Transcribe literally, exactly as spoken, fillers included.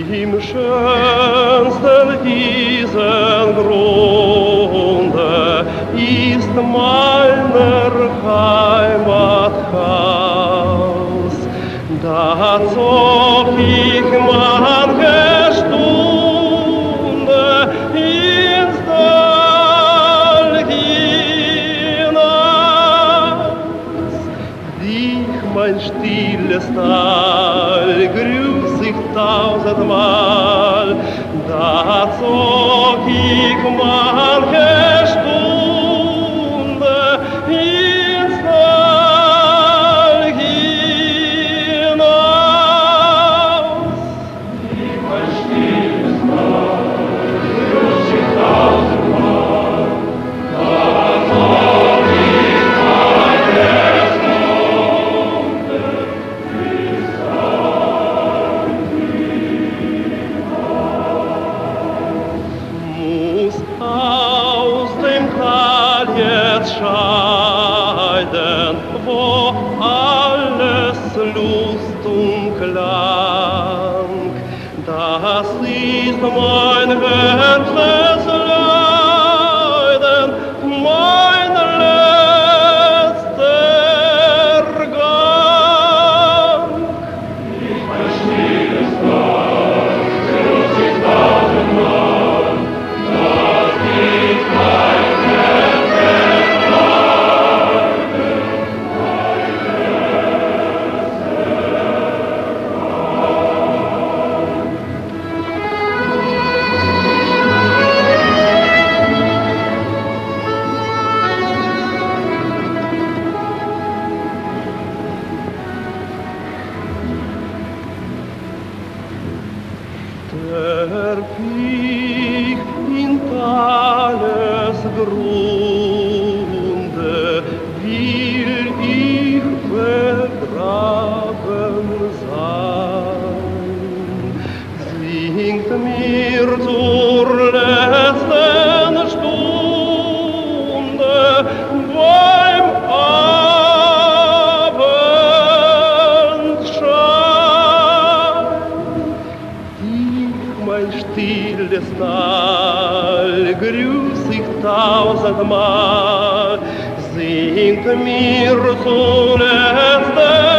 Im schönsten diesen Grunde ist meiner Heimat Haus. Da zog ich manche Stunde ins Tal hinaus. Dich, mein stilles Tal, grüß ich tausendmal. Da zog ich manche Stunde ins Tal hinaus. Mein stilles Tal, grüß ich tausendmal. Da zog ich manche Stunde ins Tal hinaus. Muss aus dem Tal jetzt scheiden, wo alles Lust und Klang. Das ist mein höchstes Leiden, mein letzter Gang. Mein stilles Tal, grüß ich tausendmal. Das ist mein letztes Leiden, mein Der Krieg in Tales Grunde will ich begraben sein. Singt mir zur letzten Stunde beim Abendschein. Mein stilles Tal, grüß ich tausendmal, singt mir zuletzt